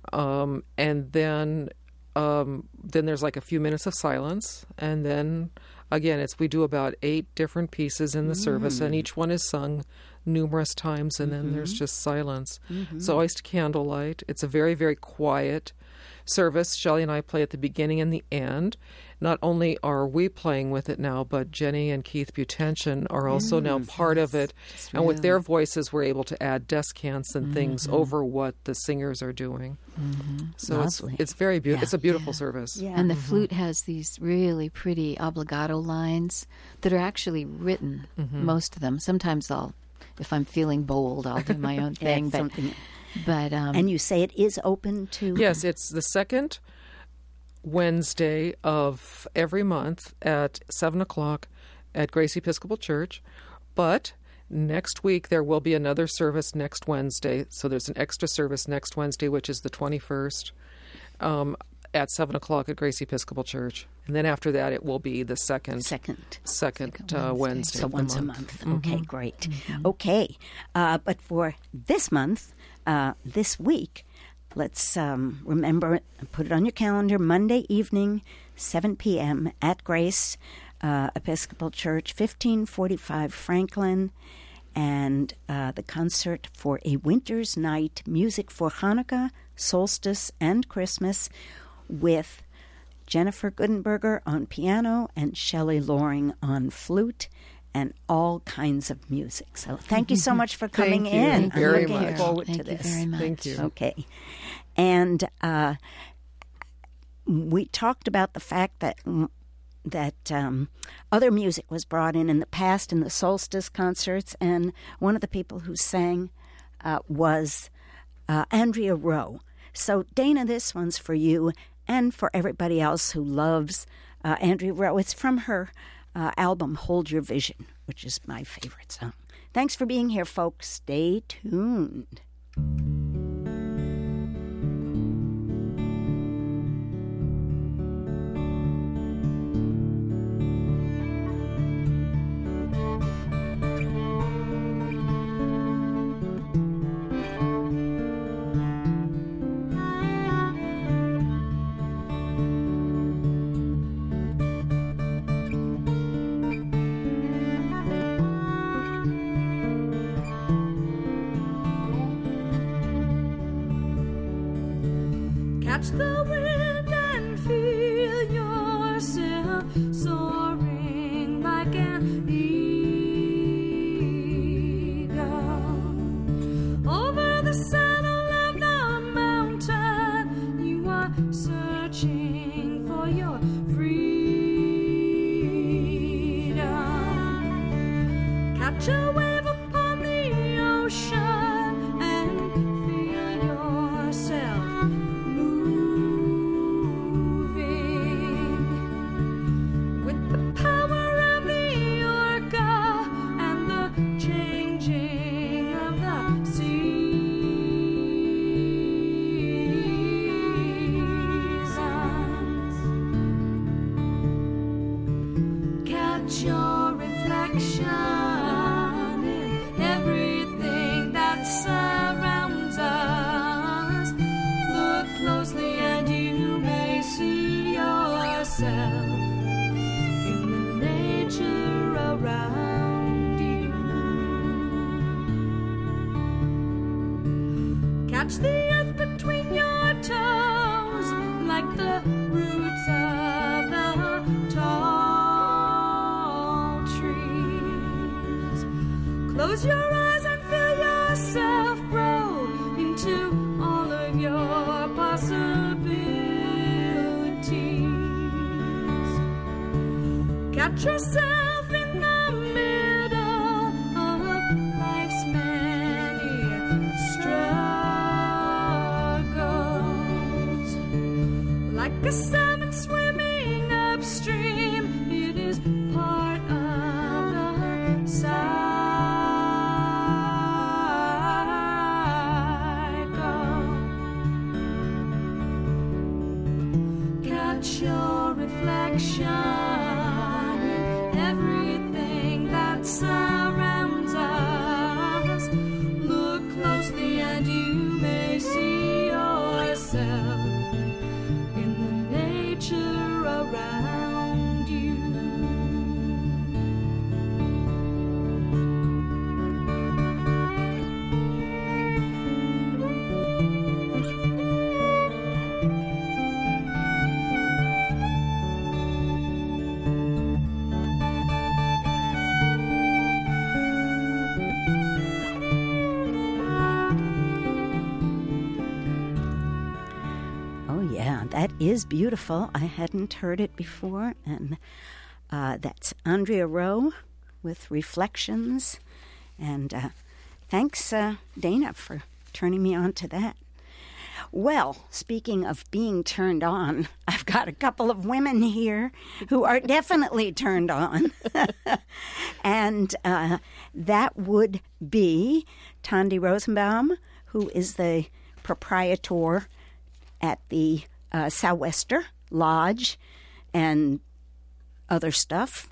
um, and then um, then there's like a few minutes of silence, and then again it's we do about eight different pieces in the mm. service, and each one is sung numerous times, and mm-hmm. then there's just silence. Mm-hmm. It's always to candlelight. It's a very, very quiet service. Shelley and I play at the beginning and the end. Not only are we playing with it now, but Jenny and Keith Butension are also mm, now part of it. And really. With their voices, we're able to add descants and mm-hmm. things over what the singers are doing. Mm-hmm. So Lovely. it's it's very beautiful. Yeah. It's a beautiful yeah. service. Yeah. And the mm-hmm. flute has these really pretty obligato lines that are actually written, mm-hmm. most of them. Sometimes I'll, if I'm feeling bold, I'll do my own thing. yeah, but something. But um, and you say it is open to... Yes, it's the second Wednesday of every month at seven o'clock at Grace Episcopal Church. But next week there will be another service next Wednesday. So there's an extra service next Wednesday, which is the twenty-first, um, at seven o'clock at Grace Episcopal Church. And then after that it will be the second second, second, second uh, Wednesday. Wednesday so of once the a month. month. Okay, mm-hmm. great. Mm-hmm. Okay, uh, but for this month, uh, this week, let's um, remember, put it on your calendar, Monday evening, seven p.m. at Grace uh, Episcopal Church, fifteen forty-five Franklin, and uh, the concert for A Winter's Night, music for Hanukkah, solstice, and Christmas, with Jennifer Goodenberger on piano and Shelley Loring on flute, and all kinds of music. So thank you so much for coming Thank you in. very I'm looking much. forward Thank to you this. very much. Thank you. Okay. And uh, we talked about the fact that that um, other music was brought in in the past in the solstice concerts, and one of the people who sang uh, was uh, Andrea Rowe. So, Dana, this one's for you and for everybody else who loves uh, Andrea Rowe. It's from her uh, album, Hold Your Vision, which is my favorite song. Thanks for being here, folks. Stay tuned. Catch the wind and feel yourself soaring like an eagle. Over the saddle of the mountain, you are searching for your freedom. Catch a wave upon the ocean and feel yourself power of the orca and the changing Catch the earth between your toes like the roots of the tall trees. Close your eyes and feel yourself grow into all of your possibilities. Catch yourself in the middle of life's many struggles. Like a salmon swimming upstream, it is part of the cycle. Catch your reflection in everything that surrounds us. Look closely and you may see yourself in the nature around you. Oh, yeah, that is beautiful. I hadn't heard it before. And uh, that's Andrea Rowe with Reflections. And uh, thanks, uh, Dana, for turning me on to that. Well, speaking of being turned on, I've got a couple of women here who are definitely turned on. and uh, that would be Tandy Rosenbaum, who is the proprietor at the uh, Sou'wester Lodge and other stuff.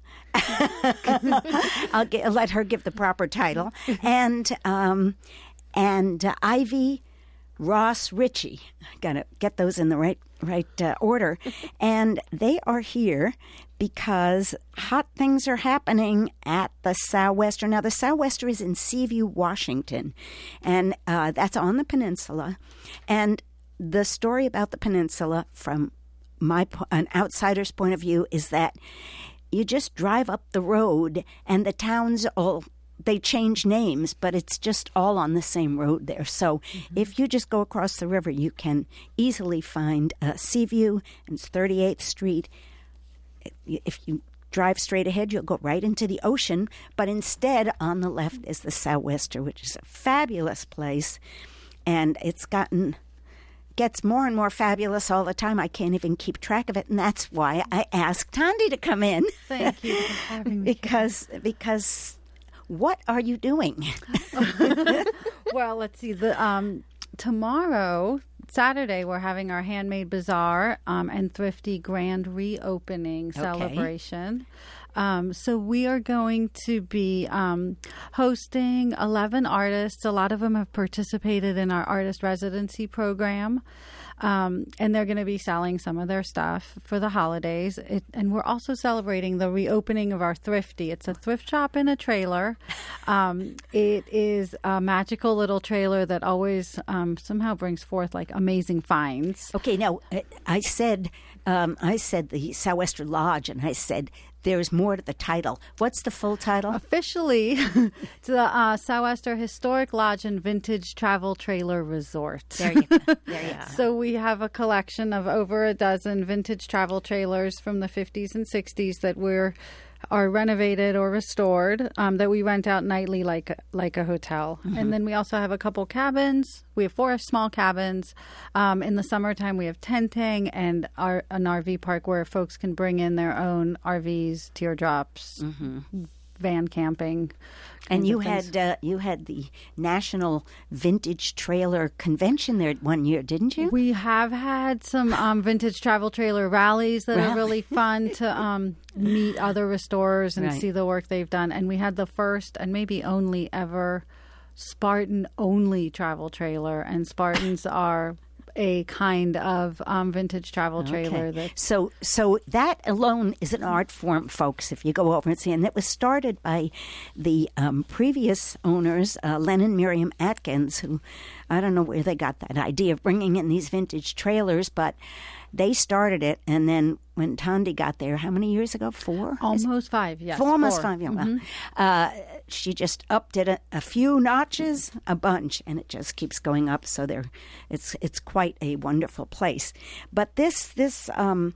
I'll, get, I'll let her give the proper title. And um, and uh, Ivy Ross Ritchie. Got to get those in the right right uh, order. And they are here because hot things are happening at the Sou'wester. Now, the Sou'wester is in Seaview, Washington, and uh, that's on the peninsula. And the story about the peninsula, from my po- an outsider's point of view, is that you just drive up the road and the towns all, they change names, but it's just all on the same road there. So mm-hmm. if you just go across the river, you can easily find uh, Seaview, and it's thirty-eighth Street. If you drive straight ahead, you'll go right into the ocean, but instead on the left is the Sou'wester, which is a fabulous place, and it's gotten... gets more and more fabulous all the time. I can't even keep track of it, and that's why I asked Tandy to come in. Thank you for having me. because because what are you doing? Well, let's see. The um, tomorrow, Saturday, we're having our Handmade Bazaar um, and Thrifty Grand Reopening Okay. celebration. Um, so we are going to be um, hosting eleven artists. A lot of them have participated in our artist residency program, um, and they're going to be selling some of their stuff for the holidays. It, and we're also celebrating the reopening of our Thrifty. It's a thrift shop in a trailer. Um, it is a magical little trailer that always um, somehow brings forth like amazing finds. Okay, now I said um, I said the Sou'wester Lodge, and I said there's more to the title. What's the full title? Officially, it's the uh, Sou'wester Historic Lodge and Vintage Travel Trailer Resort. There you go. There you go. So we have a collection of over a dozen vintage travel trailers from the fifties and sixties that we're are renovated or restored um, that we rent out nightly like like a hotel. Mm-hmm. And then we also have a couple cabins. We have four small cabins. Um, in the summertime, we have tenting and our, an R V park where folks can bring in their own R Vs, teardrops, mm-hmm. van camping. And you had uh, you had the National Vintage Trailer Convention there one year, didn't you? We have had some um, vintage travel trailer rallies that Rally. are really fun to um, meet other restorers and right. see the work they've done. And we had the first and maybe only ever Spartan-only travel trailer. And Spartans are a kind of um, vintage travel trailer. Okay. That So, so that alone is an art form, folks. If you go over and see, and it was started by the um, previous owners, uh, Len and Miriam Atkins, who I don't know where they got that idea of bringing in these vintage trailers, but they started it. And then when Tandy got there, how many years ago? Four? almost five, yes. Four, almost four. five, yeah. Well, uh, she just upped it a, a few notches, a bunch, and it just keeps going up. So there, it's it's quite a wonderful place. But this this um,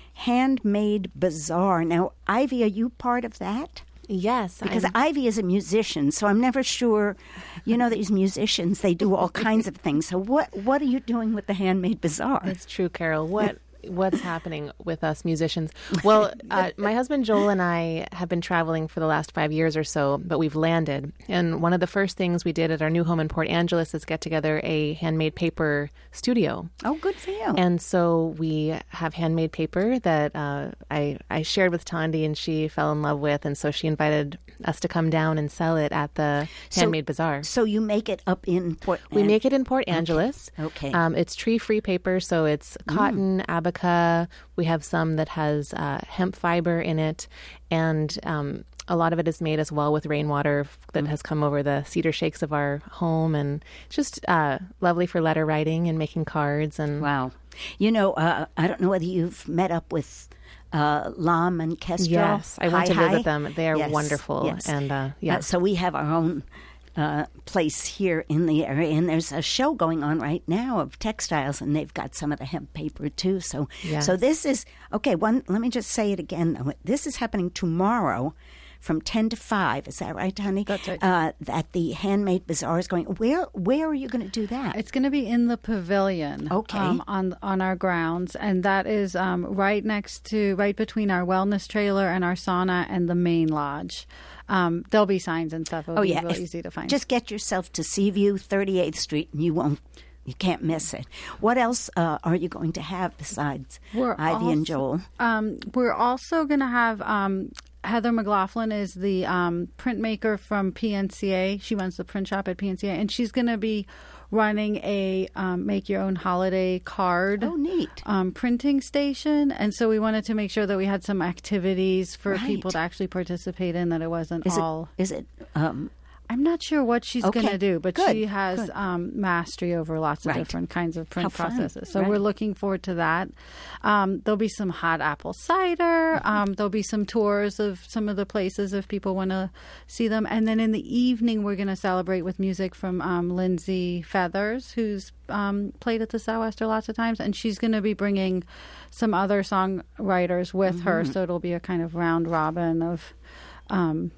handmade bazaar. Now, Ivy, are you part of that? Yes, Because I'm- Ivy is a musician, so I'm never sure. You know, these musicians, they do all kinds of things. So what what are you doing with the handmade bazaar? It's true, Carol. What what's happening with us musicians? Well, uh, my husband Joel and I have been traveling for the last five years or so, but we've landed. And one of the first things we did at our new home in Port Angeles is get together a handmade paper studio. Oh, good for you. And so we have handmade paper that uh, I I shared with Tandy, and she fell in love with, and so she invited us to come down and sell it at the So- handmade bazaar. So you make it up in Port. We make it in Port Angeles. Okay. Um, it's tree-free paper, so it's cotton, abaca. We have some that has uh, hemp fiber in it, and um, a lot of it is made as well with rainwater that has come over the cedar shakes of our home, and it's just uh, lovely for letter writing and making cards. And Wow. You know, uh, I don't know whether you've met up with uh, Lam and Kestrel. Yes, I went Hi, to visit hi. them. They are Yes, wonderful, yes. and uh, Uh, yes, so we have our own uh, place here in the area, and there's a show going on right now of textiles, and they've got some of the hemp paper too. So, Yes. so this is okay. One, let me just say it again. Though. This is happening tomorrow. From ten to five, is that right, honey? That's right. Uh, that the handmade bazaar is going. Where, where are you going to do that? It's going to be in the pavilion, Okay. um, on on our grounds, and that is um, right next to, right between our wellness trailer and our sauna and the main lodge. Um, there'll be signs and stuff. It'll oh be yeah, real If- easy to find. Just get yourself to Seaview, thirty-eighth Street, and you won't. You can't miss it. What else uh, are you going to have besides We're Ivy and also- Joel? Um, we're also going to have um, Heather McLaughlin is the um, printmaker from P N C A. She runs the print shop at P N C A, and she's going to be running a um, make your own holiday card. Oh, neat. Um, printing station, and so we wanted to make sure that we had some activities for Right. people to actually participate in. That it wasn't Is all. it? Is it? Um, I'm not sure what she's Okay, going to do, but good, she has good. um, mastery over lots of Right. different kinds of print How fun, processes. So right. we're looking forward to that. Um, there'll be some hot apple cider. Mm-hmm. Um, there'll be some tours of some of the places if people want to see them. And then in the evening, we're going to celebrate with music from um, Lindsay Feathers, who's um, played at the Southwester lots of times. And she's going to be bringing some other songwriters with her. Mm-hmm. So it'll be a kind of round robin of um,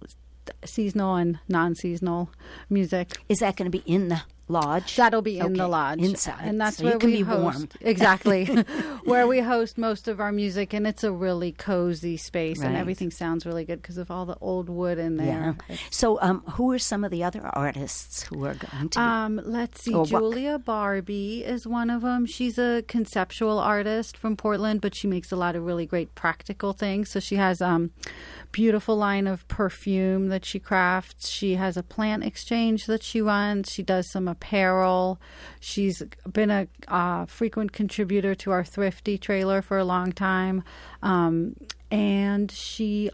seasonal and non-seasonal music. is that going to be in the lodge? That'll be in Okay, the lodge inside, and that's so where you can we be host warm. exactly where we host most of our music, and it's a really cozy space, and Right. everything sounds really good because of all the old wood in Yeah. there. So, um, who are some of the other artists who are going to? Be? Um, let's see. Or what- Julia Barbie is one of them. She's a conceptual artist from Portland, but she makes a lot of really great practical things. So she has um, beautiful line of perfume that she crafts. She has a plant exchange that she runs. She does some apparel. She's been a uh, frequent contributor to our Thrifty trailer for a long time, um, and she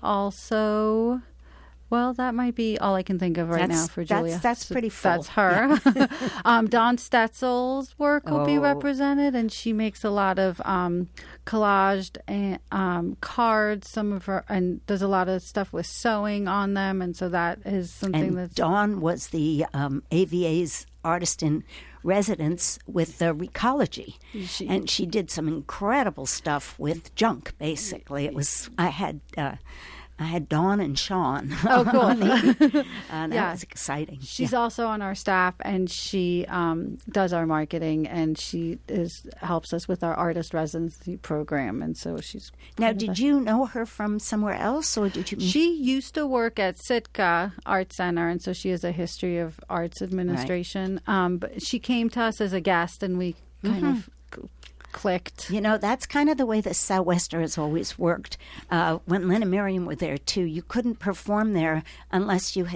also. Well, that might be all I can think of right That's- now for that's- Julia. that's So pretty full. That's her. um, Dawn Stetzel's work will be Oh. represented, and she makes a lot of um, collaged and, um, cards. Some of her and does a lot of stuff with sewing on them, and so that is something and that's Dawn was the um, A V A's artist in residence with the Recology, She- and she did some incredible stuff with junk. Basically, it was I had. Uh, I had Dawn and Sean. Oh, cool. on the- uh, that Yeah. was exciting. She's Yeah. also on our staff, and she um, does our marketing, and she is helps us with our artist residency program, and so she's Now, did you know her from somewhere else, or did you? She used to work at Sitka Art Center, and so she has a history of arts administration. Um, but she came to us as a guest, and we kind Mm-hmm. of c- clicked. You know, that's kind of the way the Southwester has always worked. Uh, when Lynn and Miriam were there, too, you couldn't perform there unless you had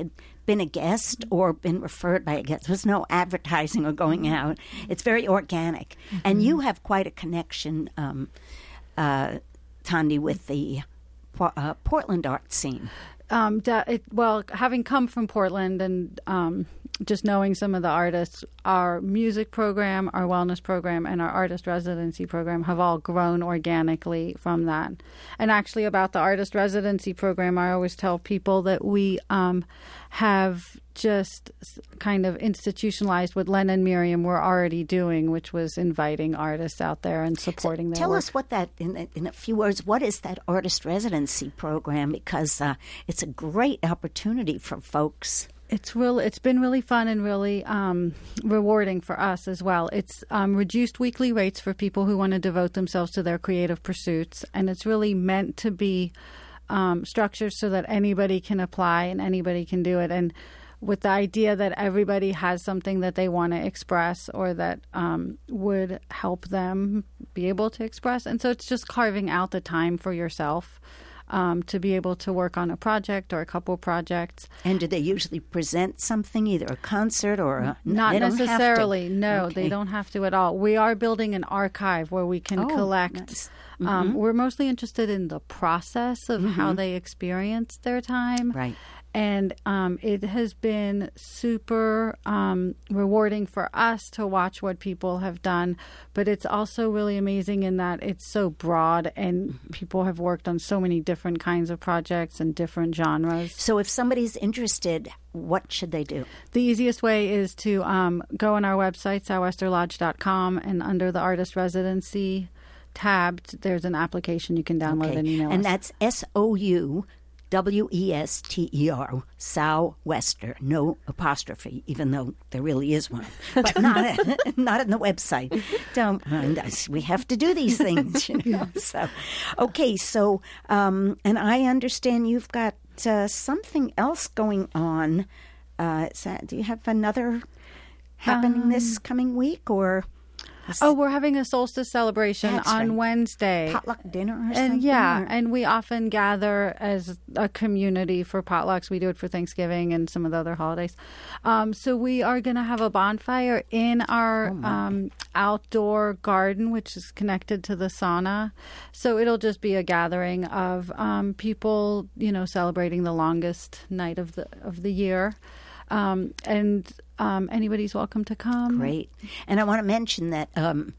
been a guest or been referred by a guest. There's no advertising or going out. It's very organic. Mm-hmm. And you have quite a connection, um, uh, Tandi, with the uh, Portland art scene. Um, da- it, well, having come from Portland and um, just knowing some of the artists, our music program, our wellness program, and our artist residency program have all grown organically from that. And actually about the artist residency program, I always tell people that we um, have just kind of institutionalized what Len and Miriam were already doing, which was inviting artists out there and supporting so their tell work. us what that, in, in a few words, what is that artist residency program? Because uh, it's a great opportunity for folks. It's real. It's been really fun and really um, rewarding for us as well. It's um, reduced weekly rates for people who want to devote themselves to their creative pursuits, and it's really meant to be um, structured so that anybody can apply and anybody can do it. And with the idea that everybody has something that they want to express or that um, would help them be able to express. And so it's just carving out the time for yourself um, to be able to work on a project or a couple projects. And do they usually present something, either a concert or a... Not they don't have to. necessarily. No, Okay. they don't have to at all. We are building an archive where we can Oh, collect. nice. Um, Mhm. we're mostly interested in the process of how they experience their time. Right. And um, it has been super um, rewarding for us to watch what people have done. But it's also really amazing in that it's so broad and people have worked on so many different kinds of projects and different genres. So if somebody's interested, what should they do? The easiest way is to um, go on our website, sou'wester lodge dot com, and under the Artist Residency tab, there's an application you can download Okay. and email And us. that's S O U W E S T E R, Sou'wester, no apostrophe, even though there really is one, but not not in the website. Don't mind us. We have to do these things, you know. So, okay, so, um, and I understand you've got uh, something else going on. Uh, is that, do you have another happening Um, this coming week, or... Oh, we're having a solstice celebration That's on right. Wednesday. potluck dinner or something? And yeah, or- and we often gather as a community for potlucks. We do it for Thanksgiving and some of the other holidays. Um, so we are going to have a bonfire in our um, outdoor garden, which is connected to the sauna. So it'll just be a gathering of um, people, you know, celebrating the longest night of the of the year. Um, and um, anybody's welcome to come. Great. And I want to mention that um,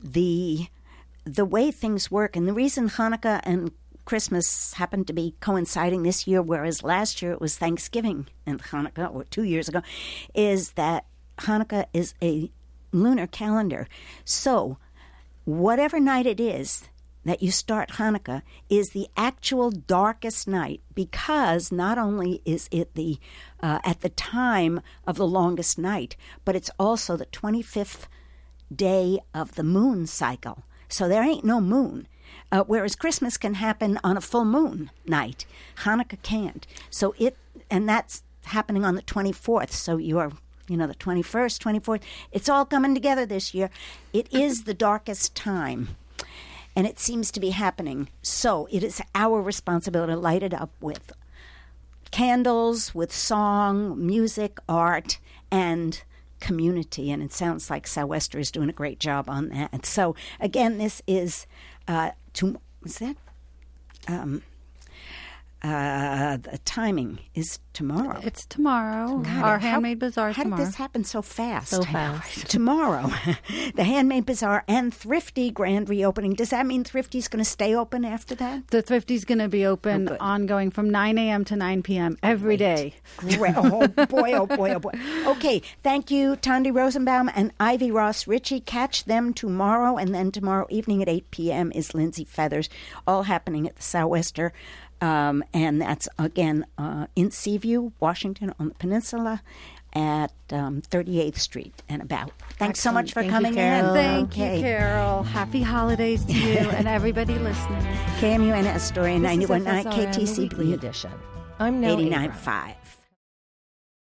the the way things work, and the reason Hanukkah and Christmas happened to be coinciding this year, whereas last year it was Thanksgiving and Hanukkah, or two years ago, is that Hanukkah is a lunar calendar. So whatever night it is that you start Hanukkah is the actual darkest night, because not only is it the uh, at the time of the longest night, but it's also the twenty-fifth day of the moon cycle. So there ain't no moon. Uh, whereas Christmas can happen on a full moon night, Hanukkah can't. So it, and that's happening on the twenty-fourth. So you are, you know, the twenty-first, twenty-fourth. It's all coming together this year. It is the darkest time. And it seems to be happening. So it is our responsibility to light it up with candles, with song, music, art, and community. And it sounds like Sou'wester is doing a great job on that. So again, this is uh, to is that um, uh, the timing is tomorrow. It's tomorrow. God, Our how- Handmade Bazaar How tomorrow. did this happen so fast? So fast. Tomorrow, the Handmade Bazaar and Thrifty grand reopening. Does that mean Thrifty's going to stay open after that? The Thrifty's going to be open Oh, good. ongoing from nine a.m. to nine p.m. every day. Great. Oh, boy, oh, boy, oh, boy. Okay, thank you, Tandi Rosenbaum and Ivy Ross Ritchie. Catch them tomorrow, and then tomorrow evening at eight p.m. is Lindsay Feathers, all happening at the Sou'wester. Um, and that's, again, uh, in Seaview, Washington, on the peninsula at um, thirty-eighth Street and about. Thanks so much for Thank you, coming Carol. in. Thank Okay. you, Carol. Happy holidays to you and everybody listening. K M U N Astoria, This is ninety-one point nine F S R M, K T C the weekly B, edition. I'm Nell eighty-nine Abram. point five.